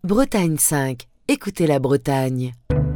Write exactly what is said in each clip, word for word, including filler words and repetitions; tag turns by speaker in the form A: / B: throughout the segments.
A: Bretagne cinq. Écoutez la Bretagne.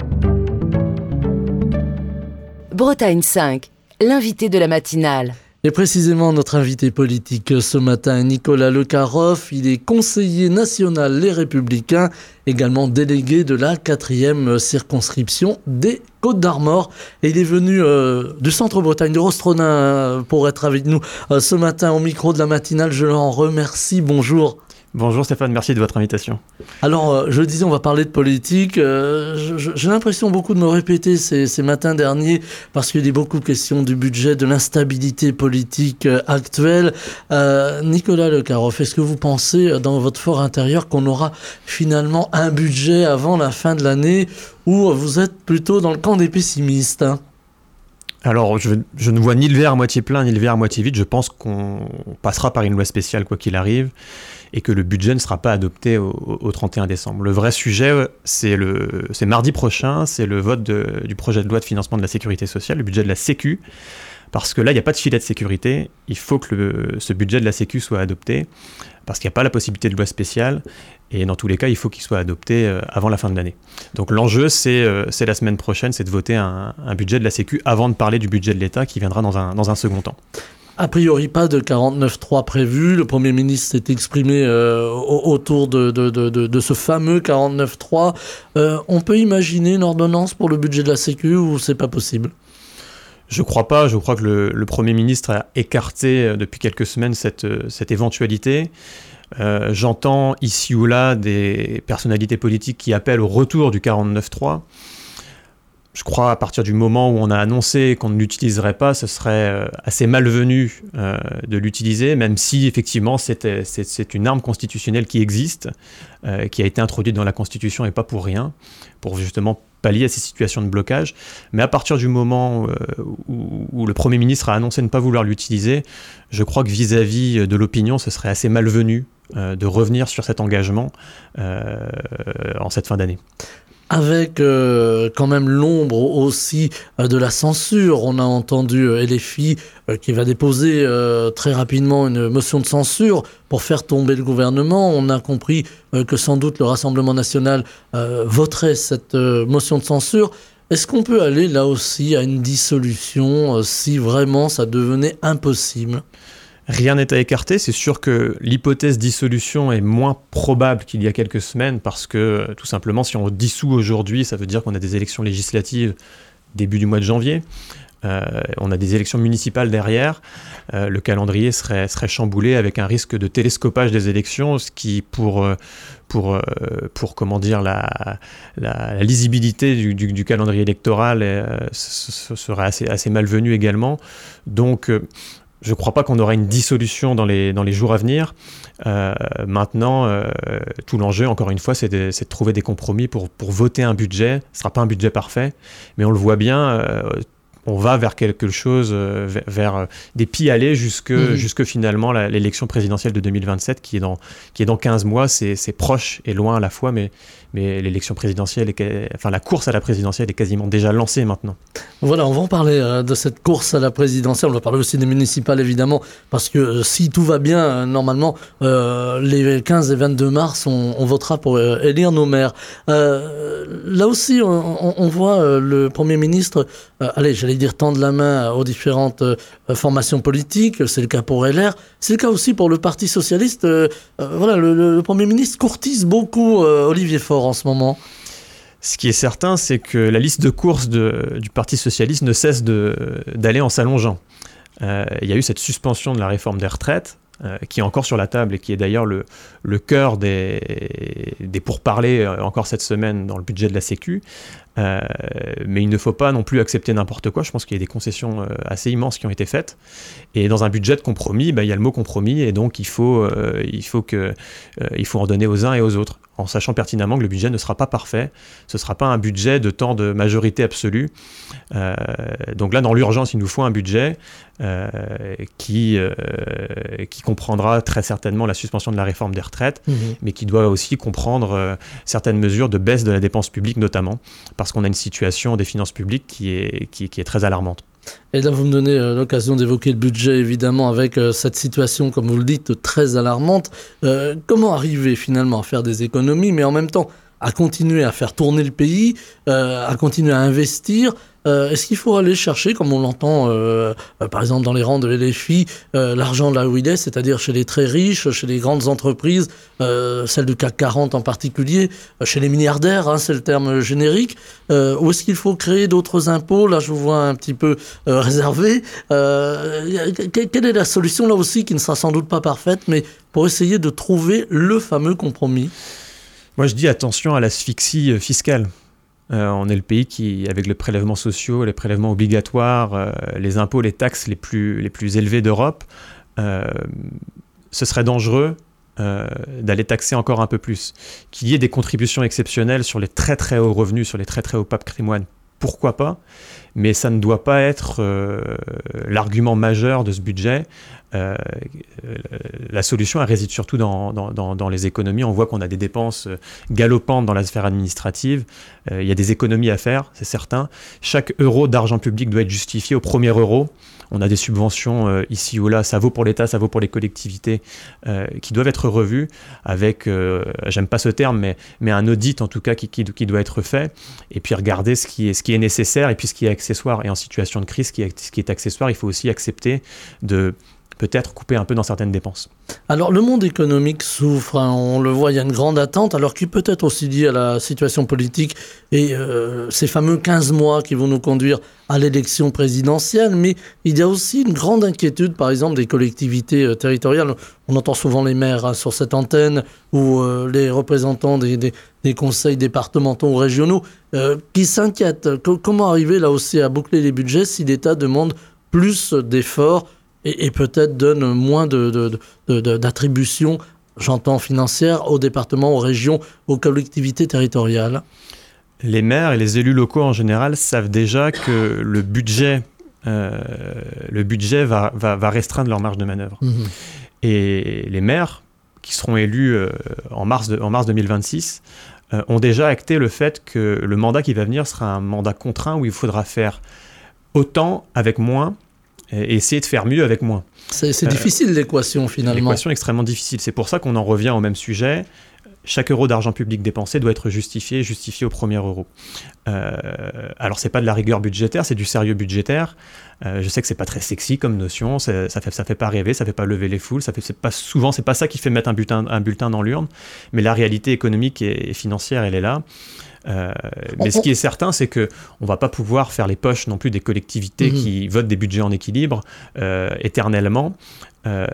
A: Bretagne cinq, l'invité de la matinale.
B: Et précisément, notre invité politique ce matin est Nicolas Lecaroff. Il est conseiller national Les Républicains, également délégué de la quatrième circonscription des Côtes-d'Armor. Et il est venu euh, du centre-Bretagne, de Rostronin, euh, pour être avec nous euh, ce matin au micro de la matinale. Je l'en remercie. Bonjour.
C: Bonjour Stéphane, merci de votre invitation.
B: Alors, euh, je le disais, on va parler de politique. Euh, je, j'ai l'impression beaucoup de me répéter ces, ces matins derniers parce qu'il y a beaucoup de questions du budget, de l'instabilité politique euh, actuelle. Euh, Nicolas Lecaroff, est-ce que vous pensez dans votre fort intérieur qu'on aura finalement un budget avant la fin de l'année ou vous êtes plutôt dans le camp des pessimistes, hein ?
C: Alors, je, je ne vois ni le verre à moitié plein, ni le verre à moitié vide. Je pense qu'on passera par une loi spéciale, quoi qu'il arrive, et que le budget ne sera pas adopté au, au trente et un décembre. Le vrai sujet, c'est, le, c'est mardi prochain, c'est le vote de, du projet de loi de financement de la sécurité sociale, le budget de la Sécu, parce que là, il n'y a pas de filet de sécurité. Il faut que le, ce budget de la Sécu soit adopté, parce qu'il n'y a pas la possibilité de loi spéciale, et dans tous les cas, il faut qu'il soit adopté euh, avant la fin de l'année. Donc l'enjeu, c'est, euh, c'est la semaine prochaine, c'est de voter un, un budget de la Sécu avant de parler du budget de l'État qui viendra dans un, dans un second temps.
B: A priori, pas de quarante-neuf trois prévu. Le Premier ministre s'est exprimé euh, autour de, de, de, de, de ce fameux quarante-neuf trois. Euh, on peut imaginer une ordonnance pour le budget de la Sécu ou c'est pas possible ?
C: Je crois pas. Je crois que le, le Premier ministre a écarté euh, depuis quelques semaines cette, cette éventualité. Euh, j'entends ici ou là des personnalités politiques qui appellent au retour du quarante-neuf trois. Je crois à partir du moment où on a annoncé qu'on ne l'utiliserait pas, ce serait assez malvenu euh, de l'utiliser, même si effectivement c'est, c'est, c'est une arme constitutionnelle qui existe, euh, qui a été introduite dans la Constitution et pas pour rien, pour justement pallier à ces situations de blocage. Mais à partir du moment euh, où, où le Premier ministre a annoncé ne pas vouloir l'utiliser, je crois que vis-à-vis de l'opinion, ce serait assez malvenu euh, de revenir sur cet engagement euh, en cette fin d'année.
B: Avec euh, quand même l'ombre aussi euh, de la censure. On a entendu euh, L F I euh, qui va déposer euh, très rapidement une motion de censure pour faire tomber le gouvernement. On a compris euh, que sans doute le Rassemblement national euh, voterait cette euh, motion de censure. Est-ce qu'on peut aller là aussi à une dissolution euh, si vraiment ça devenait impossible ?
C: Rien n'est à écarter, c'est sûr que l'hypothèse dissolution est moins probable qu'il y a quelques semaines parce que tout simplement si on dissout aujourd'hui, ça veut dire qu'on a des élections législatives début du mois de janvier, euh, on a des élections municipales derrière, euh, le calendrier serait, serait chamboulé avec un risque de télescopage des élections, ce qui pour, pour, pour comment dire, la, la, la lisibilité du, du, du calendrier électoral euh, ce serait assez, assez malvenu également. Donc euh, je ne crois pas qu'on aura une dissolution dans les, dans les jours à venir. Euh, maintenant, euh, tout l'enjeu, encore une fois, c'est de, c'est de trouver des compromis pour, pour voter un budget. Ce ne sera pas un budget parfait, mais on le voit bien, euh, on va vers quelque chose, euh, vers, vers des pis-aller jusque, mmh. jusque finalement la, l'élection présidentielle de deux mille vingt-sept qui est dans, qui est dans quinze mois. C'est, c'est proche et loin à la fois, mais, mais l'élection présidentielle, est, enfin la course à la présidentielle est quasiment déjà lancée maintenant.
B: Voilà, on va en parler euh, de cette course à la présidentielle. On va parler aussi des municipales, évidemment, parce que euh, si tout va bien, euh, normalement, euh, les quinze et vingt-deux mars, on, on votera pour euh, élire nos maires. Euh, là aussi, on, on, on voit euh, le Premier ministre, euh, allez, j'allais dire tendre la main aux différentes euh, formations politiques. C'est le cas pour L R. C'est le cas aussi pour le Parti socialiste. Euh, euh, voilà, le, le, le Premier ministre courtise beaucoup euh, Olivier Faure en ce moment.
C: Ce qui est certain, c'est que la liste de courses de, du Parti socialiste ne cesse de, d'aller en s'allongeant. Euh, il y a eu cette suspension de la réforme des retraites, euh, qui est encore sur la table et qui est d'ailleurs le, le cœur des, des pourparlers euh, encore cette semaine dans le budget de la Sécu. Euh, mais il ne faut pas non plus accepter n'importe quoi. Je pense qu'il y a des concessions euh, assez immenses qui ont été faites. Et dans un budget de compromis, bah, il y a le mot compromis et donc il faut, euh, il faut que, euh, il faut en donner aux uns et aux autres, en sachant pertinemment que le budget ne sera pas parfait. Ce ne sera pas un budget de temps de majorité absolue. Euh, donc là, dans l'urgence, il nous faut un budget euh, qui, euh, qui comprendra très certainement la suspension de la réforme des retraites, mmh. mais qui doit aussi comprendre euh, certaines mesures de baisse de la dépense publique notamment, parce qu'on a une situation des finances publiques qui est, qui, qui est très alarmante.
B: Et là, vous me donnez euh, l'occasion d'évoquer le budget, évidemment, avec euh, cette situation, comme vous le dites, très alarmante. Euh, comment arriver finalement à faire des économies, mais en même temps à continuer à faire tourner le pays, euh, à continuer à investir? Euh, est-ce qu'il faut aller chercher, comme on l'entend euh, euh, par exemple dans les rangs de L F I, euh, l'argent là où il est, c'est-à-dire chez les très riches, chez les grandes entreprises, euh, celles du C A C quarante en particulier, euh, chez les milliardaires, hein, c'est le terme générique, euh, ou est-ce qu'il faut créer d'autres impôts? Là, je vous vois un petit peu euh, réservé. Euh, quelle est la solution là aussi, qui ne sera sans doute pas parfaite, mais pour essayer de trouver le fameux compromis?
C: Moi, je dis attention à l'asphyxie fiscale. Euh, on est le pays qui, avec les prélèvements sociaux, les prélèvements obligatoires, euh, les impôts, les taxes les plus, les plus élevés d'Europe, euh, ce serait dangereux euh, d'aller taxer encore un peu plus. Qu'il y ait des contributions exceptionnelles sur les très très hauts revenus, sur les très très hauts patrimoines, pourquoi pas, mais ça ne doit pas être euh, l'argument majeur de ce budget. Euh, la solution, elle réside surtout dans, dans, dans, dans les économies. On voit qu'on a des dépenses galopantes dans la sphère administrative. Euh, il y a des économies à faire, c'est certain. Chaque euro d'argent public doit être justifié au premier euro. On a des subventions euh, ici ou là, ça vaut pour l'État, ça vaut pour les collectivités, euh, qui doivent être revues avec, euh, j'aime pas ce terme, mais, mais un audit en tout cas qui, qui, qui doit être fait, et puis regarder ce qui est, ce qui est nécessaire et puis ce qui est accessoire. Et en situation de crise, ce qui est, ce qui est accessoire, il faut aussi accepter de peut-être couper un peu dans certaines dépenses.
B: Alors le monde économique souffre, hein, on le voit, il y a une grande attente, alors qui peut être aussi liée à la situation politique et euh, ces fameux quinze mois qui vont nous conduire à l'élection présidentielle, mais il y a aussi une grande inquiétude, par exemple, des collectivités euh, territoriales. On entend souvent les maires hein, sur cette antenne, ou euh, les représentants des, des, des conseils départementaux ou régionaux, euh, qui s'inquiètent. C- comment arriver là aussi à boucler les budgets si l'État demande plus d'efforts et, et peut-être donne moins de, de, de, de, d'attributions, j'entends financières, aux départements, aux régions, aux collectivités territoriales?
C: Les maires et les élus locaux en général savent déjà que le budget, euh, le budget va, va, va restreindre leur marge de manœuvre. Mmh. Et les maires, qui seront élus euh, en, mars de, en mars deux mille vingt-six, euh, ont déjà acté le fait que le mandat qui va venir sera un mandat contraint où il faudra faire autant avec moins, et essayer de faire mieux avec moins.
B: C'est, c'est euh, difficile l'équation finalement.
C: L'équation est extrêmement difficile. C'est pour ça qu'on en revient au même sujet. Chaque euro d'argent public dépensé doit être justifié, justifié au premier euro. Euh, alors c'est pas de la rigueur budgétaire, c'est du sérieux budgétaire. Euh, je sais que c'est pas très sexy comme notion, c'est, ça fait ça fait pas rêver, ça fait pas lever les foules, ça fait c'est pas souvent c'est pas ça qui fait mettre un bulletin un bulletin dans l'urne. Mais la réalité économique et, et financière, elle est là. Euh, mais ce qui est certain, c'est qu'on ne va pas pouvoir faire les poches non plus des collectivités mmh. qui votent des budgets en équilibre euh, éternellement, euh,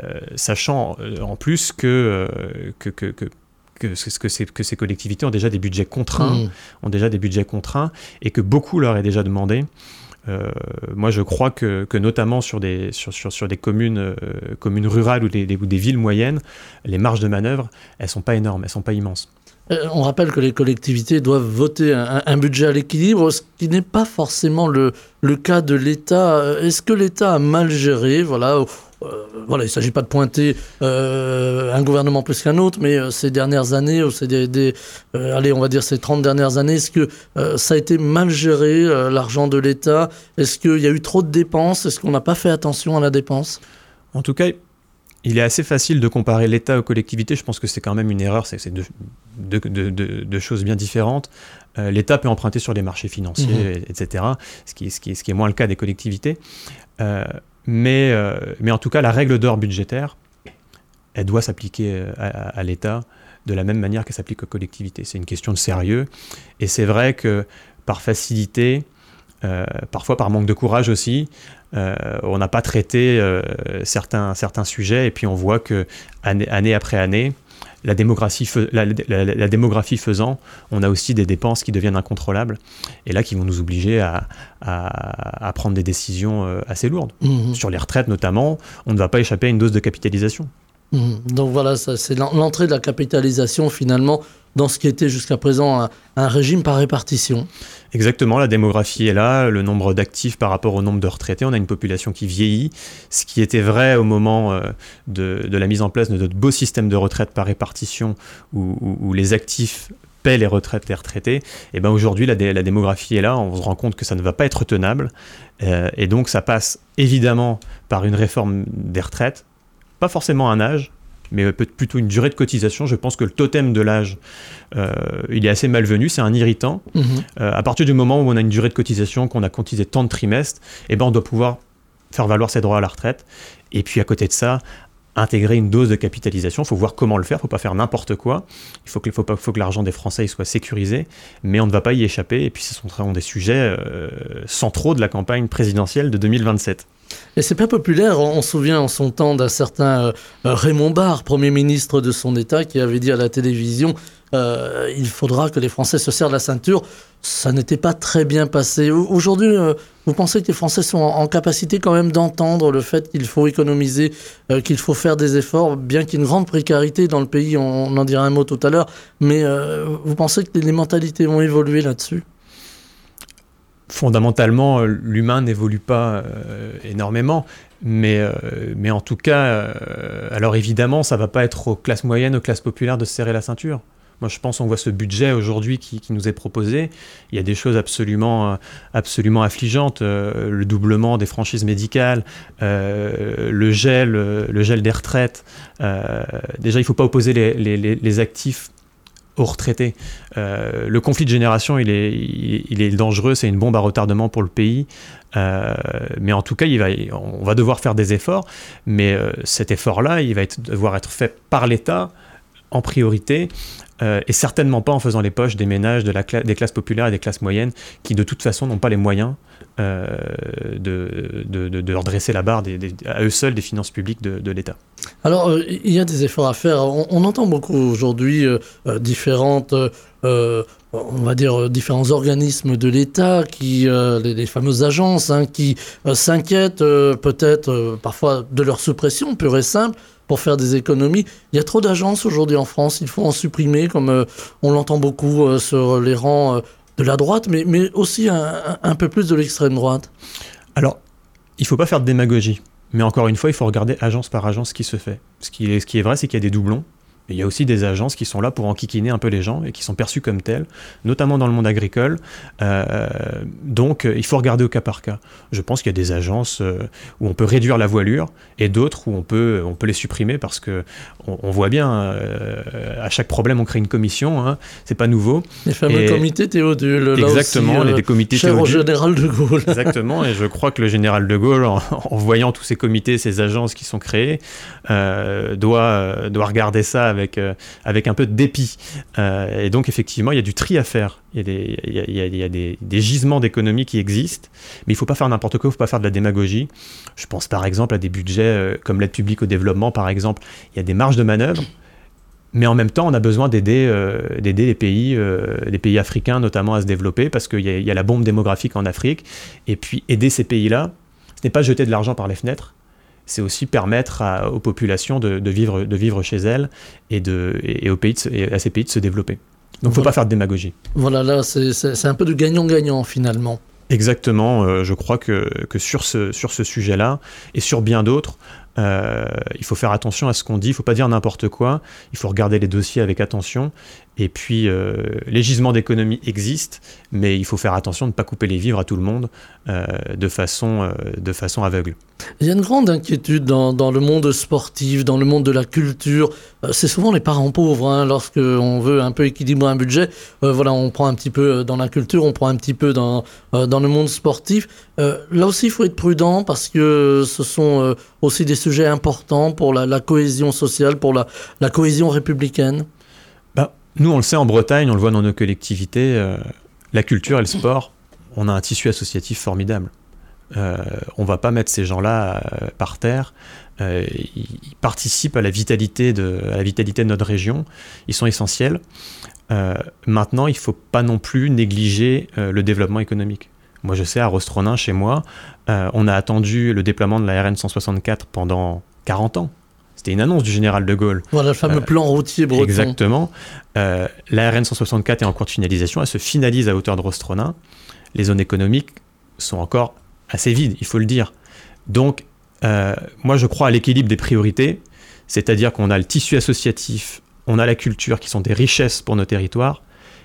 C: sachant euh, en plus que, euh, que, que, que, que, que, ces, que ces collectivités ont déjà des budgets contraints, mmh. ont déjà des budgets contraints et que beaucoup leur est déjà demandé. Euh, moi, je crois que, que notamment sur des, sur, sur, sur des communes, euh, communes rurales ou des, des, ou des villes moyennes, les marges de manœuvre, elles ne sont pas énormes, elles ne sont pas immenses.
B: Euh, on rappelle que les collectivités doivent voter un, un budget à l'équilibre, ce qui n'est pas forcément le, le cas de l'État. Est-ce que l'État a mal géré? Voilà, euh, voilà, il ne s'agit pas de pointer euh, un gouvernement plus qu'un autre, mais euh, ces dernières années, ou ces des, des, euh, allez, on va dire ces trente dernières années, est-ce que euh, ça a été mal géré, euh, l'argent de l'État? Est-ce qu'il y a eu trop de dépenses? Est-ce qu'on n'a pas fait attention à la dépense?
C: En tout cas, il est assez facile de comparer l'État aux collectivités. Je pense que c'est quand même une erreur, c'est, c'est deux, deux, deux, deux, deux choses bien différentes. Euh, L'État peut emprunter sur les marchés financiers, mmh. et cetera, ce qui, ce, qui est, ce qui est moins le cas des collectivités. Euh, mais, euh, mais en tout cas, la règle d'or budgétaire, elle doit s'appliquer à, à, à l'État de la même manière qu'elle s'applique aux collectivités. C'est une question de sérieux. Et c'est vrai que par facilité, euh, parfois par manque de courage aussi, Euh, on n'a pas traité euh, certains, certains sujets et puis on voit que année, année après année, la démographie, fe- la, la, la démographie faisant, on a aussi des dépenses qui deviennent incontrôlables et là qui vont nous obliger à, à, à prendre des décisions euh, assez lourdes. Mmh. Sur les retraites notamment, on ne va pas échapper à une dose de capitalisation.
B: Mmh. Donc voilà, ça, c'est l'entrée de la capitalisation finalement dans ce qui était jusqu'à présent un, un régime par répartition.
C: Exactement, la démographie est là, le nombre d'actifs par rapport au nombre de retraités, on a une population qui vieillit, ce qui était vrai au moment euh, de, de la mise en place de notre beau système de retraite par répartition où, où, où les actifs paient les retraites des retraités. Et ben aujourd'hui, la, dé- la démographie est là, on se rend compte que ça ne va pas être tenable. Euh, et donc ça passe évidemment par une réforme des retraites, pas forcément un âge, mais plutôt une durée de cotisation. Je pense que le totem de l'âge, euh, il est assez malvenu, c'est un irritant. Mmh. Euh, à partir du moment où on a une durée de cotisation, qu'on a cotisé tant de trimestres, eh ben on doit pouvoir faire valoir ses droits à la retraite. Et puis à côté de ça, intégrer une dose de capitalisation. Il faut voir comment le faire, il ne faut pas faire n'importe quoi. Il faut que, faut pas, faut que l'argent des Français il soit sécurisé, mais on ne va pas y échapper. Et puis ce sont vraiment des sujets euh, centraux de la campagne présidentielle de deux mille vingt-sept.
B: Et c'est pas populaire, on se souvient en son temps d'un certain euh, Raymond Barre, Premier ministre de son État, qui avait dit à la télévision euh, « il faudra que les Français se serrent la ceinture ». Ça n'était pas très bien passé. Aujourd'hui, euh, vous pensez que les Français sont en, en capacité quand même d'entendre le fait qu'il faut économiser, euh, qu'il faut faire des efforts, bien qu'il y ait une grande précarité dans le pays, on, on en dira un mot tout à l'heure, mais euh, vous pensez que les mentalités vont évoluer là-dessus ?
C: Fondamentalement, l'humain n'évolue pas euh, énormément, mais, euh, mais en tout cas, euh, alors évidemment, ça ne va pas être aux classes moyennes, aux classes populaires de se serrer la ceinture. Moi, je pense qu'on voit ce budget aujourd'hui qui, qui nous est proposé. Il y a des choses absolument, absolument affligeantes. Euh, le doublement des franchises médicales, euh, le, gel, le gel des retraites. Euh, déjà, il ne faut pas opposer les, les, les actifs aux retraités. Euh, le conflit de génération, il est, il, il est dangereux, c'est une bombe à retardement pour le pays. Euh, mais en tout cas, il va, on va devoir faire des efforts. Mais euh, cet effort-là, il va être, devoir être fait par l'État en priorité. Euh, et certainement pas en faisant les poches des ménages, de la cla- des classes populaires et des classes moyennes qui de toute façon n'ont pas les moyens euh, de, de, de, de redresser la barre des, des, à eux seuls des finances publiques de, de l'État.
B: Alors euh, il y a des efforts à faire, on, on entend beaucoup aujourd'hui euh, euh, différentes, euh, on va dire différents organismes de l'État, qui, euh, les, les fameuses agences hein, qui euh, s'inquiètent euh, peut-être euh, parfois de leur suppression pure et simple, pour faire des économies. Il y a trop d'agences aujourd'hui en France, il faut en supprimer, comme euh, on l'entend beaucoup euh, sur les rangs euh, de la droite, mais, mais aussi un, un peu plus de l'extrême droite.
C: Alors, il ne faut pas faire de démagogie, mais encore une fois, il faut regarder agence par agence ce qui se fait. Ce qui est, ce qui est vrai, c'est qu'il y a des doublons, mais il y a aussi des agences qui sont là pour enquiquiner un peu les gens et qui sont perçues comme telles, notamment dans le monde agricole. Euh, donc, il faut regarder au cas par cas. Je pense qu'il y a des agences euh, où on peut réduire la voilure et d'autres où on peut, on peut les supprimer parce qu'on on voit bien, euh, à chaque problème, on crée une commission. Hein, c'est pas nouveau.
B: Les fameux et comités Théodule.
C: Exactement,
B: là aussi,
C: les euh, comités
B: cher
C: Théodule.
B: Au général de Gaulle.
C: Exactement, et je crois que le général de Gaulle, en, en voyant tous ces comités, ces agences qui sont créées, euh, doit, doit regarder ça avec, euh, avec un peu de dépit. Euh, et donc, effectivement, il y a du tri à faire. Il y a des, il y a, il y a, il y a des, des gisements d'économie qui existent, mais il ne faut pas faire n'importe quoi, il ne faut pas faire de la démagogie. Je pense par exemple à des budgets euh, comme l'aide publique au développement, par exemple. Il y a des marges de manœuvre, mais en même temps, on a besoin d'aider, euh, d'aider les pays, euh, les pays africains notamment à se développer, parce qu'il y a, il y a la bombe démographique en Afrique. Et puis, aider ces pays-là, ce n'est pas jeter de l'argent par les fenêtres, c'est aussi permettre à, aux populations de, de, vivre, de vivre chez elles et, de, et, aux pays de, et à ces pays de se développer. Donc, il ne faut
B: voilà.
C: pas faire de démagogie.
B: Voilà, là, c'est, c'est, c'est un peu de gagnant-gagnant, finalement.
C: Exactement. Euh, je crois que, que sur ce, sur ce sujet-là, et sur bien d'autres, euh, il faut faire attention à ce qu'on dit. Il ne faut pas dire n'importe quoi. Il faut regarder les dossiers avec attention. Et puis, euh, les gisements d'économie existent, mais il faut faire attention de ne pas couper les vivres à tout le monde euh, de façon, euh, de façon aveugle.
B: Il y a une grande inquiétude dans, dans le monde sportif, dans le monde de la culture. Euh, c'est souvent les parents pauvres, hein, lorsqu'on veut un peu équilibrer un budget. Euh, voilà, on prend un petit peu dans la culture, on prend un petit peu dans, euh, dans le monde sportif. Euh, là aussi, il faut être prudent parce que ce sont euh, aussi des sujets importants pour la, la cohésion sociale, pour la, la cohésion républicaine.
C: Bah, nous, on le sait en Bretagne, on le voit dans nos collectivités, euh, la culture et le sport, on a un tissu associatif formidable. Euh, on ne va pas mettre ces gens-là euh, par terre. Euh, ils, ils participent à la vitalité de, à la vitalité de notre région. Ils sont essentiels. Euh, maintenant, il ne faut pas non plus négliger euh, le développement économique. Moi, je sais, à Rostronin, chez moi, euh, on a attendu le déploiement de la R N cent soixante-quatre pendant quarante ans. C'était une annonce du général de Gaulle.
B: Voilà le fameux euh, plan routier breton.
C: Exactement. Euh, la R N cent soixante-quatre est en cours de finalisation. Elle se finalise à hauteur de Rostronin. Les zones économiques sont encore assez vides, il faut le dire. Donc, euh, moi, je crois à l'équilibre des priorités. C'est-à-dire qu'on a le tissu associatif, on a la culture qui sont des richesses pour nos territoires,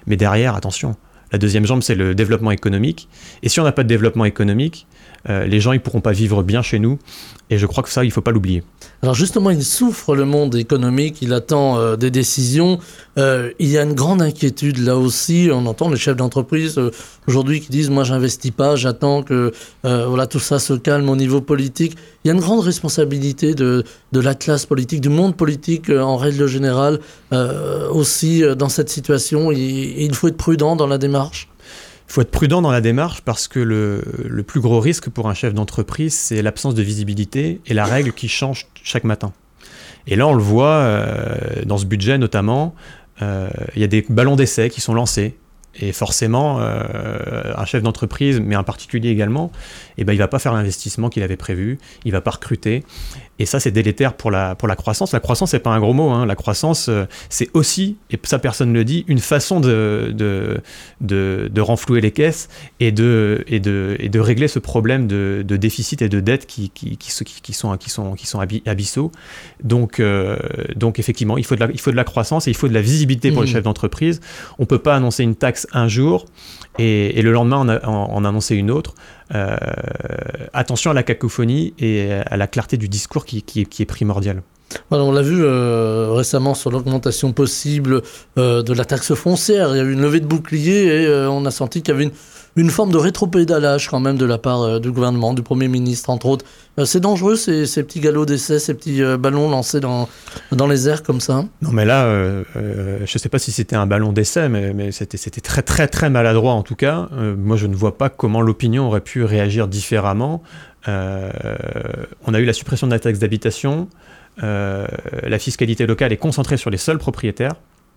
C: Mais derrière, attention, la deuxième jambe, c'est le développement économique. Et si on n'a pas de développement économique, euh, les gens ils pourront pas vivre bien chez nous. Et je crois que ça, il faut pas l'oublier.
B: Alors justement, il souffre le monde économique, il attend euh, des décisions. Euh, il y a une grande inquiétude là aussi. On entend les chefs d'entreprise euh, aujourd'hui qui disent « moi, j'investis pas, j'attends que euh, voilà, tout ça se calme au niveau politique ». Il y a une grande responsabilité de, de la classe politique, du monde politique euh, en règle générale euh, aussi euh, dans cette situation. Il, il faut être prudent dans la démarche.
C: Il faut être prudent dans la démarche parce que le, le plus gros risque pour un chef d'entreprise, c'est l'absence de visibilité et la règle qui change chaque matin. Et là, on le voit euh, dans ce budget notamment, euh, il y a des ballons d'essai qui sont lancés. Et forcément, euh, un chef d'entreprise, mais un particulier également, eh ben, il ne va pas faire l'investissement qu'il avait prévu, il ne va pas recruter. Et ça, c'est délétère pour la, pour la croissance. La croissance, ce n'est pas un gros mot. Hein. La croissance, euh, c'est aussi, et ça personne ne le dit, une façon de, de, de, de renflouer les caisses et de, et de, et de régler ce problème de, de déficit et de dette qui, qui, qui, qui, qui sont, qui sont, qui sont abyssaux. Donc, euh, donc effectivement, il faut, de la, il faut de la croissance et il faut de la visibilité pour mmh. les chefs d'entreprise. On ne peut pas annoncer une taxe un jour et, et le lendemain en, a, en, en annoncer une autre. Euh, attention à la cacophonie et à la clarté du discours qui, qui, qui est primordiale.
B: Voilà, on l'a vu euh, récemment sur l'augmentation possible euh, de la taxe foncière. Il y a eu une levée de bouclier et euh, on a senti qu'il y avait une, une forme de rétropédalage quand même de la part euh, du gouvernement, du Premier ministre entre autres. Euh, c'est dangereux ces, ces petits galops d'essai, ces petits euh, ballons lancés dans, dans les airs comme ça.
C: Non mais là, euh, euh, je ne sais pas si c'était un ballon d'essai, mais, mais c'était, c'était très très très maladroit en tout cas. Euh, moi je ne vois pas comment l'opinion aurait pu réagir différemment. Euh, on a eu la suppression de la taxe d'habitation. Euh, la fiscalité locale est concentrée sur les seuls propriétaires.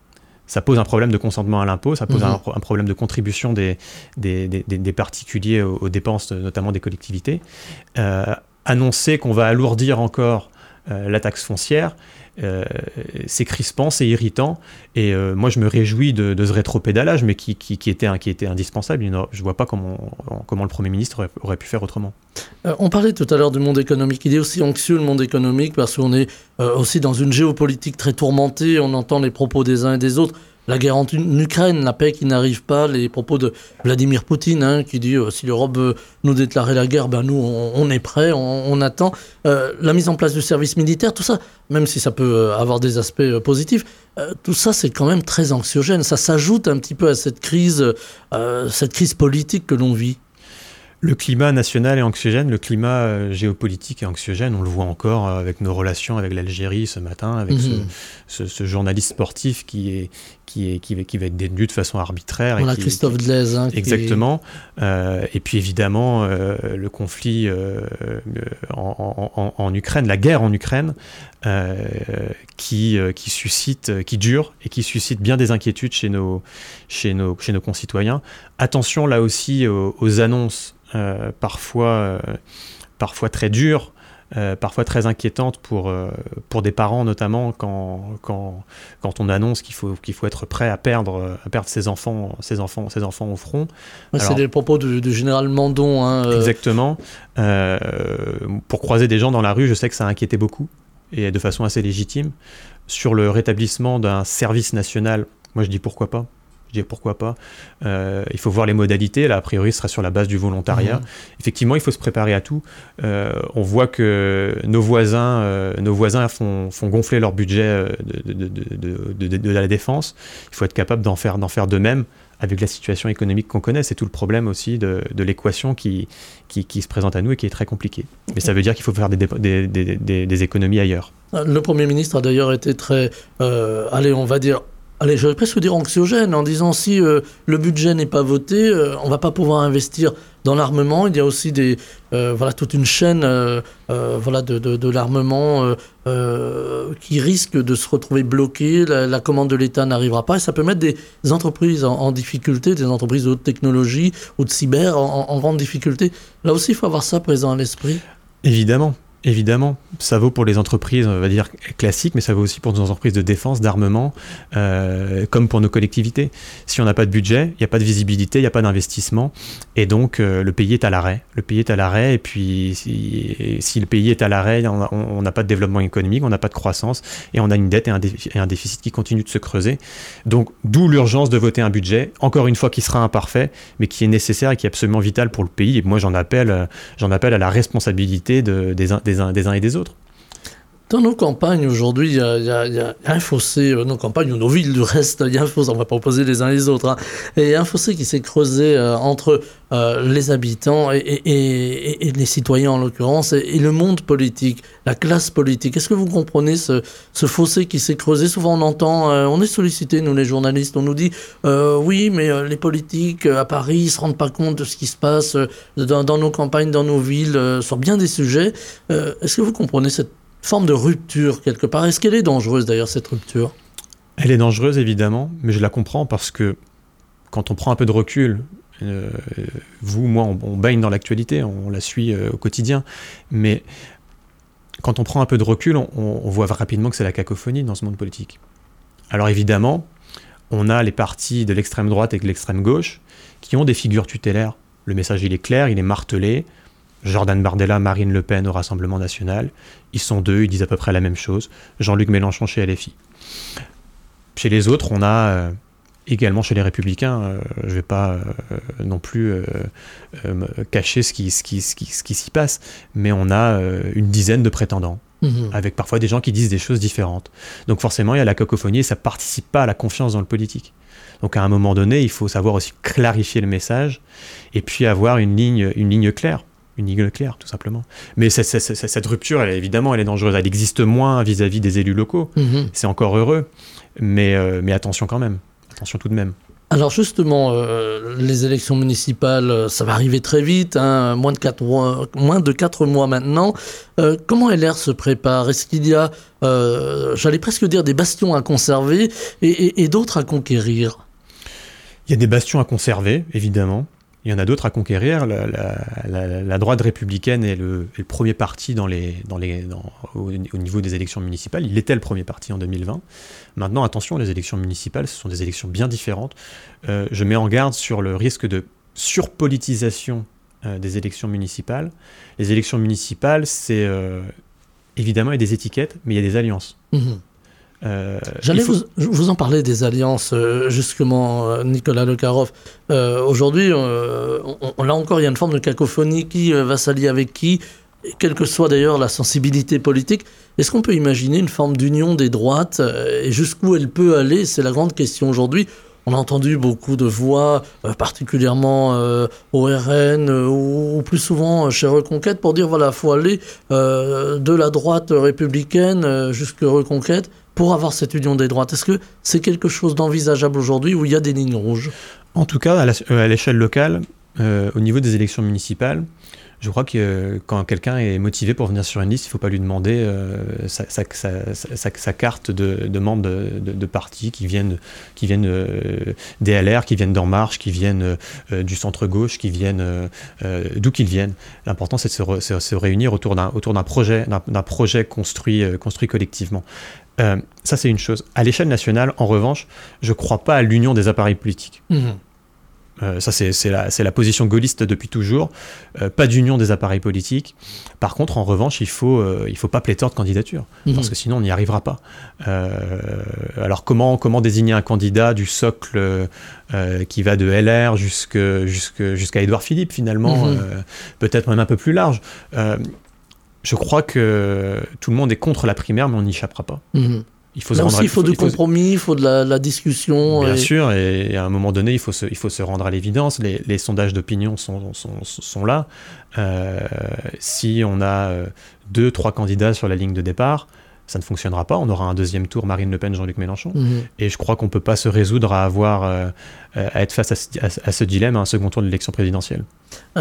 C: Ça pose un problème de consentement à l'impôt, ça pose mmh. un, un problème de contribution des, des, des, des particuliers aux, aux dépenses, notamment des collectivités. Euh, annoncer qu'on va alourdir encore euh, la taxe foncière, euh, c'est crispant, c'est irritant. Et euh, moi, je me réjouis de, de ce rétropédalage, mais qui, qui, qui, était, qui était indispensable. Je ne vois pas comment, comment le Premier ministre aurait, aurait pu faire autrement.
B: Euh, on parlait tout à l'heure du monde économique. Il est aussi anxieux, le monde économique, parce qu'on est euh, aussi dans une géopolitique très tourmentée. On entend les propos des uns et des autres. La guerre en Ukraine, la paix qui n'arrive pas, les propos de Vladimir Poutine hein, qui dit euh, si l'Europe veut nous déclarer la guerre, ben nous on, on est prêts, on, on attend. Euh, la mise en place du service militaire, tout ça, même si ça peut avoir des aspects euh, positifs, euh, tout ça c'est quand même très anxiogène. Ça s'ajoute un petit peu à cette crise, euh, cette crise politique que l'on vit.
C: Le climat national est anxiogène, le climat euh, géopolitique est anxiogène. On le voit encore euh, avec nos relations avec l'Algérie ce matin, avec mmh. ce, ce, ce journaliste sportif qui, est, qui, est, qui, va, qui va être détenu de façon arbitraire.
B: Voilà,
C: et qui,
B: Christophe Glaise. Hein,
C: exactement. Est... Euh, et puis évidemment, euh, le conflit euh, en, en, en Ukraine, la guerre en Ukraine, euh, qui, euh, qui suscite, qui dure et qui suscite bien des inquiétudes chez nos, chez nos, chez nos concitoyens. Attention là aussi aux, aux annonces. Euh, parfois, euh, parfois très dures, euh, parfois très inquiétantes pour, euh, pour des parents notamment quand, quand, quand on annonce qu'il faut, qu'il faut être prêt à perdre, à perdre ses enfants, ses enfants, ses enfants au front.
B: Ouais, Alors, c'est les propos du, du général Mandon. Hein, euh...
C: Exactement. Euh, pour croiser des gens dans la rue, je sais que ça a inquiété beaucoup et de façon assez légitime. Sur le rétablissement d'un service national, moi je dis pourquoi pas. Pourquoi pas. Euh, il faut voir les modalités. Là, a priori, ce sera sur la base du volontariat. Mmh. Effectivement, il faut se préparer à tout. Euh, on voit que nos voisins, euh, nos voisins font, font gonfler leur budget de, de, de, de, de, de, de la défense. Il faut être capable d'en faire, d'en faire de même avec la situation économique qu'on connaît. C'est tout le problème aussi de, de l'équation qui, qui, qui se présente à nous et qui est très compliquée. Mais ça veut dire qu'il faut faire des, des, des, des, des économies ailleurs.
B: Le Premier ministre a d'ailleurs été très, euh, allez, on va dire, Allez, j'aurais presque dire anxiogène, en disant si euh, le budget n'est pas voté, euh, on ne va pas pouvoir investir dans l'armement. Il y a aussi des, euh, voilà, toute une chaîne euh, euh, voilà, de, de, de l'armement euh, euh, qui risque de se retrouver bloquée. La, la commande de l'État n'arrivera pas et ça peut mettre des entreprises en, en difficulté, des entreprises de haute technologie ou de cyber en, en grande difficulté. Là aussi, il faut avoir ça présent à l'esprit.
C: Évidemment. Évidemment, ça vaut pour les entreprises, on va dire, classiques, mais ça vaut aussi pour nos entreprises de défense, d'armement, euh, comme pour nos collectivités. Si on n'a pas de budget, il n'y a pas de visibilité, il n'y a pas d'investissement, et donc euh, le pays est à l'arrêt. Le pays est à l'arrêt, et puis si, si le pays est à l'arrêt, on n'a pas de développement économique, on n'a pas de croissance, et on a une dette et un, défi- et un déficit qui continue de se creuser. Donc, d'où l'urgence de voter un budget, encore une fois, qui sera imparfait, mais qui est nécessaire et qui est absolument vital pour le pays. Et moi, j'en appelle, j'en appelle à la responsabilité de, des, des, uns, des uns et des autres.
B: Dans nos campagnes aujourd'hui, il y, y, y a un fossé, euh, nos campagnes ou nos villes du reste, il y a un fossé, on ne va pas opposer les uns les autres, hein, et il y a un fossé qui s'est creusé euh, entre euh, les habitants et, et, et, et les citoyens en l'occurrence, et, et le monde politique, la classe politique. Est-ce que vous comprenez ce, ce fossé qui s'est creusé? Souvent on entend, euh, on est sollicité, nous les journalistes, on nous dit euh, oui, mais euh, les politiques euh, à Paris ne se rendent pas compte de ce qui se passe euh, dans, dans nos campagnes, dans nos villes, euh, sur bien des sujets. Euh, est-ce que vous comprenez cette forme de rupture quelque part? Est-ce qu'elle est dangereuse d'ailleurs, cette rupture?
C: Elle est dangereuse évidemment, mais je la comprends parce que quand on prend un peu de recul, euh, vous, moi, on, on baigne dans l'actualité, on la suit euh, au quotidien, mais quand on prend un peu de recul, on, on voit rapidement que c'est la cacophonie dans ce monde politique. Alors évidemment, on a les partis de l'extrême droite et de l'extrême gauche qui ont des figures tutélaires. Le message, il est clair, il est martelé. Jordan Bardella, Marine Le Pen au Rassemblement National. Ils sont deux, ils disent à peu près la même chose. Jean-Luc Mélenchon chez L F I. Chez les autres, on a euh, également chez les Républicains, euh, je ne vais pas euh, non plus euh, euh, cacher ce qui, ce, qui, ce, qui, ce qui s'y passe, mais on a euh, une dizaine de prétendants, mmh. avec parfois des gens qui disent des choses différentes. Donc forcément, il y a la cacophonie et ça ne participe pas à la confiance dans le politique. Donc à un moment donné, il faut savoir aussi clarifier le message et puis avoir une ligne, une ligne claire. Une ligne claire, tout simplement. Mais cette, cette, cette rupture, elle, évidemment, elle est dangereuse. Elle existe moins vis-à-vis des élus locaux. Mmh. C'est encore heureux. Mais, euh, mais attention quand même. Attention tout de même.
B: Alors justement, euh, les élections municipales, ça va arriver très vite, hein, moins de quatre mois, moins de quatre mois maintenant. Euh, comment L R se prépare? Est-ce qu'il y a, euh, j'allais presque dire, des bastions à conserver et, et, et d'autres à conquérir?
C: Il y a des bastions à conserver, évidemment. Il y en a d'autres à conquérir. La, la, la, la droite républicaine est le, est le premier parti dans les, dans les, dans, au, au niveau des élections municipales. Il était le premier parti en deux mille vingt. Maintenant, attention, les élections municipales, ce sont des élections bien différentes. Euh, je mets en garde sur le risque de surpolitisation euh, des élections municipales. Les élections municipales, c'est euh, évidemment il y a des étiquettes, mais il y a des alliances. Mmh.
B: Euh, J'allais faut... vous, vous en parler des alliances, euh, justement, euh, Nicolas Lecaroff. Euh, aujourd'hui, euh, on, on, là encore, il y a une forme de cacophonie. Qui euh, va s'allier avec qui, quelle que soit d'ailleurs la sensibilité politique. Est-ce qu'on peut imaginer une forme d'union des droites euh, et jusqu'où elle peut aller? C'est la grande question aujourd'hui. On a entendu beaucoup de voix, euh, particulièrement euh, au R N euh, ou, ou plus souvent chez Reconquête, pour dire voilà, il faut aller euh, de la droite républicaine euh, jusqu'à Reconquête pour avoir cette union des droites. Est-ce que c'est quelque chose d'envisageable aujourd'hui où il y a des lignes rouges?
C: En tout cas, à, la, à l'échelle locale, euh, au niveau des élections municipales, je crois que euh, quand quelqu'un est motivé pour venir sur une liste, il ne faut pas lui demander euh, sa, sa, sa, sa, sa carte de, de membre de, de, de parti qui viennent, qui viennent euh, des L R, qui viennent d'En Marche, qui viennent euh, du centre-gauche, qui viennent euh, euh, d'où qu'ils viennent. L'important, c'est de se, re, se, se réunir autour d'un, autour d'un projet, d'un, d'un projet construit, euh, construit collectivement. Euh, ça, c'est une chose. À l'échelle nationale, en revanche, je ne crois pas à l'union des appareils politiques. Mmh. Euh, ça, c'est, c'est, la, c'est la position gaulliste depuis toujours. Euh, pas d'union des appareils politiques. Par contre, en revanche, il ne faut, euh, il faut pas pléthore de candidatures, mmh. parce que sinon, on n'y arrivera pas. Euh, alors, comment, comment désigner un candidat du socle euh, qui va de L R jusque, jusque, jusqu'à Édouard Philippe, finalement, mmh. euh, peut-être même un peu plus large. Euh, Je crois que tout le monde est contre la primaire, mais on n'y échappera pas. Mmh.
B: Il faut, Là aussi, il faut, faut du il faut, compromis, il faut de la, la discussion.
C: Bien
B: et...
C: sûr, et à un moment donné, il faut se, il faut se rendre à l'évidence. Les, les sondages d'opinion sont, sont, sont là. Euh, si on a deux, trois candidats sur la ligne de départ, ça ne fonctionnera pas. On aura un deuxième tour, Marine Le Pen, Jean-Luc Mélenchon. Mmh. Et je crois qu'on ne peut pas se résoudre à, avoir, euh, à être face à ce, à, à ce dilemme, à un second tour de l'élection présidentielle.
B: Euh,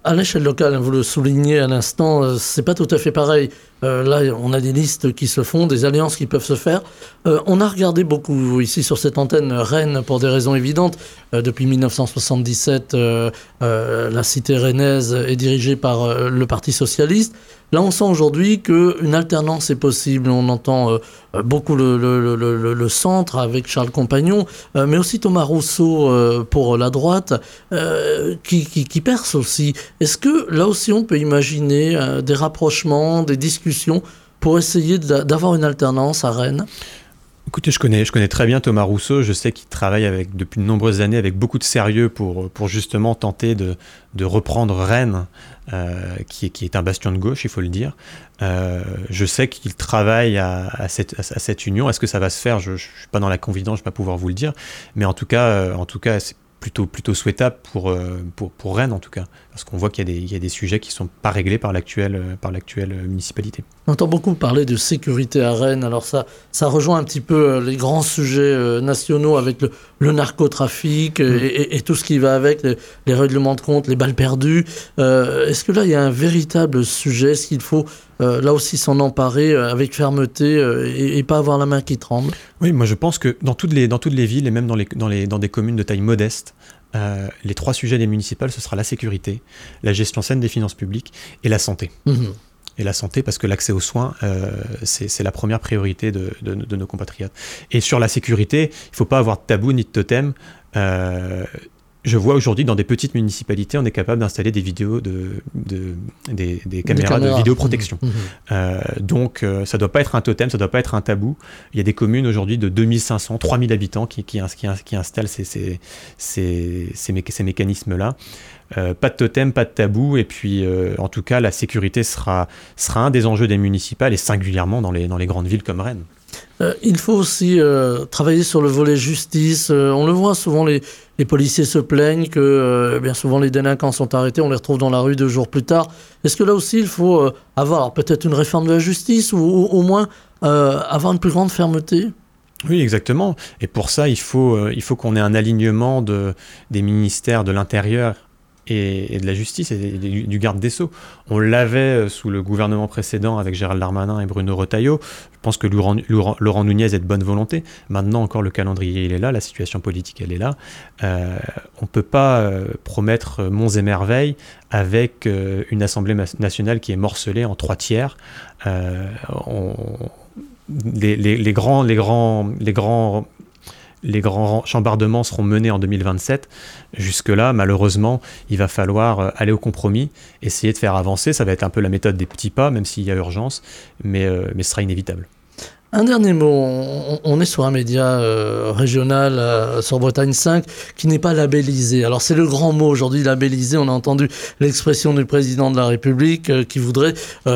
B: à l'échelle locale, vous le soulignez à l'instant, euh, c'est pas tout à fait pareil. Euh, là, on a des listes qui se font, des alliances qui peuvent se faire. Euh, on a regardé beaucoup ici sur cette antenne Rennes pour des raisons évidentes. Euh, depuis dix-neuf cent soixante-dix-sept, euh, euh, la cité rennaise est dirigée par euh, le Parti socialiste. Là, on sent aujourd'hui qu'une alternance est possible. On entend euh, beaucoup le, le, le, le, le centre avec Charles Compagnon, euh, mais aussi Thomas Rousseau euh, pour la droite, euh, qui, qui, qui perce aussi. Est-ce que là aussi, on peut imaginer euh, des rapprochements, des discussions pour essayer d'avoir une alternance à Rennes ?
C: Écoutez, je connais, je connais très bien Thomas Rousseau. Je sais qu'il travaille avec, depuis de nombreuses années avec beaucoup de sérieux pour, pour justement tenter de, de reprendre Rennes, euh, qui, est, qui est un bastion de gauche, il faut le dire. Euh, je sais qu'il travaille à, à, cette, à, à cette union. Est-ce que ça va se faire ? Je ne suis pas dans la confidence, je ne vais pas pouvoir vous le dire. Mais en tout cas, euh, en tout cas c'est plutôt, plutôt souhaitable pour, euh, pour, pour Rennes, en tout cas. Parce qu'on voit qu'il y a des, il y a des sujets qui ne sont pas réglés par l'actuelle, par l'actuelle municipalité. On
B: entend beaucoup parler de sécurité à Rennes. Alors ça, ça rejoint un petit peu les grands sujets nationaux avec le, le narcotrafic mmh. et, et, et tout ce qui va avec, les, les règlements de compte, les balles perdues. Euh, est-ce que là, il y a un véritable sujet ? Est-ce qu'il faut euh, là aussi s'en emparer avec fermeté euh, et, et pas avoir la main qui tremble ?
C: Oui, moi je pense que dans toutes les, dans toutes les villes et même dans, les, dans, les, dans des communes de taille modeste, Euh, les trois sujets des municipales, ce sera la sécurité, la gestion saine des finances publiques et la santé. Mmh. Et la santé, parce que l'accès aux soins, euh, c'est, c'est la première priorité de, de, de nos compatriotes. Et sur la sécurité, il ne faut pas avoir de tabou ni de totem. Euh, je vois aujourd'hui, dans des petites municipalités, on est capable d'installer des vidéos, de, de, des, des, caméras des caméras de vidéoprotection. Mmh. Euh, donc, euh, ça ne doit pas être un totem, ça ne doit pas être un tabou. Il y a des communes aujourd'hui de deux mille cinq cents, trois mille habitants qui, qui, qui, qui installent ces, ces, ces, ces, mé- ces mécanismes-là. Euh, pas de totem, pas de tabou, et puis euh, en tout cas, la sécurité sera, sera un des enjeux des municipales, et singulièrement dans les, dans les grandes villes comme Rennes.
B: Euh, il faut aussi euh, travailler sur le volet justice. Euh, on le voit souvent, les, les policiers se plaignent que euh, bien souvent les délinquants sont arrêtés, on les retrouve dans la rue deux jours plus tard. Est-ce que là aussi il faut euh, avoir peut-être une réforme de la justice ou, ou au moins euh, avoir une plus grande fermeté ?
C: Oui, exactement. Et pour ça, il faut, euh, il faut qu'on ait un alignement de, des ministères de l'Intérieur et, et de la justice et du, du garde des Sceaux. On l'avait sous le gouvernement précédent avec Gérald Darmanin et Bruno Retailleau. Je pense que Laurent, Laurent, Laurent Nunez est de bonne volonté. Maintenant encore, le calendrier, il est là, la situation politique, elle est là. Euh, on ne peut pas euh, promettre monts et merveilles avec euh, une Assemblée nationale qui est morcelée en trois tiers. Euh, on, les, les, les grands... Les grands, les grands Les grands chambardements seront menés en deux mille vingt-sept. Jusque-là, malheureusement, il va falloir aller au compromis, essayer de faire avancer. Ça va être un peu la méthode des petits pas, même s'il y a urgence, mais, euh, mais ce sera inévitable.
B: Un dernier mot, on, on est sur un média euh, régional euh, sur Bretagne cinq qui n'est pas labellisé. Alors c'est le grand mot aujourd'hui, labellisé. On a entendu l'expression du président de la République euh, qui voudrait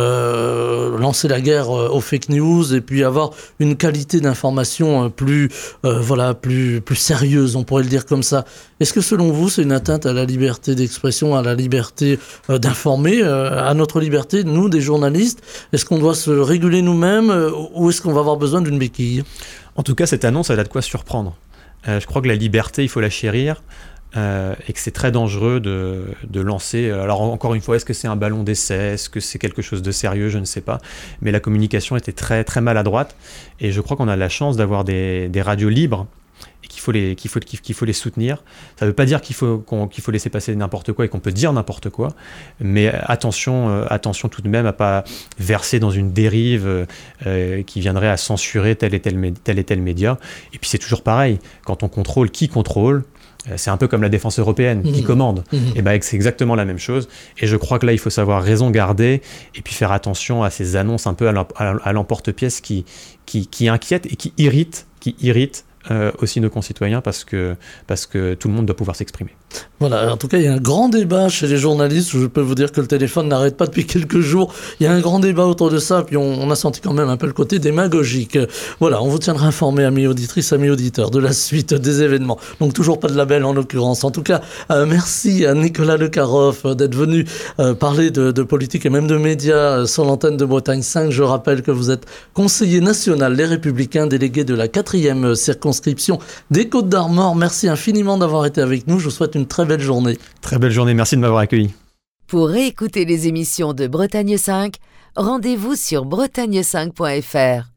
B: euh, lancer la guerre euh, aux fake news et puis avoir une qualité d'information euh, plus, euh, voilà, plus, plus sérieuse, on pourrait le dire comme ça. Est-ce que selon vous, c'est une atteinte à la liberté d'expression, à la liberté euh, d'informer, euh, à notre liberté, nous, des journalistes ? Est-ce qu'on doit se réguler nous-mêmes euh, ou est-ce qu'on va avoir besoin d'une béquille ?
C: En tout cas, cette annonce, elle a de quoi surprendre. Euh, je crois que la liberté, il faut la chérir euh, et que c'est très dangereux de, de lancer... Alors encore une fois, est-ce que c'est un ballon d'essai ? Est-ce que c'est quelque chose de sérieux ? Je ne sais pas. Mais la communication était très, très maladroite et je crois qu'on a la chance d'avoir des, des radios libres et qu'il faut les, qu'il faut, qu'il faut les soutenir. Ça ne veut pas dire qu'il faut, qu'on, qu'il faut laisser passer n'importe quoi et qu'on peut dire n'importe quoi, mais attention, euh, attention tout de même à ne pas verser dans une dérive euh, qui viendrait à censurer tel et tel, tel et tel média. Et puis c'est toujours pareil, quand on contrôle, qui contrôle ? C'est un peu comme la défense européenne, mmh. qui commande. Mmh. Et ben, c'est exactement la même chose. Et je crois que là, il faut savoir raison garder et puis faire attention à ces annonces un peu à l'emporte-pièce qui, qui, qui inquiètent et qui irritent, qui irritent Euh, aussi nos concitoyens parce que, parce que tout le monde doit pouvoir s'exprimer.
B: Voilà, en tout cas, il y a un grand débat chez les journalistes. Je peux vous dire que le téléphone n'arrête pas depuis quelques jours. Il y a un grand débat autour de ça, puis on, on a senti quand même un peu le côté démagogique. Voilà, on vous tiendra informé, amis auditrices, amis auditeurs, de la suite des événements. Donc toujours pas de label en l'occurrence. En tout cas, euh, merci à Nicolas Lecaroff d'être venu euh, parler de, de politique et même de médias sur l'antenne de Bretagne cinq. Je rappelle que vous êtes conseiller national Les Républicains, délégué de la quatrième circonscription des Côtes-d'Armor. Merci infiniment d'avoir été avec nous. Je vous souhaite une très belle journée.
C: Très belle journée. Merci de m'avoir accueilli.
A: Pour réécouter les émissions de Bretagne cinq, rendez-vous sur bretagne cinq point f r.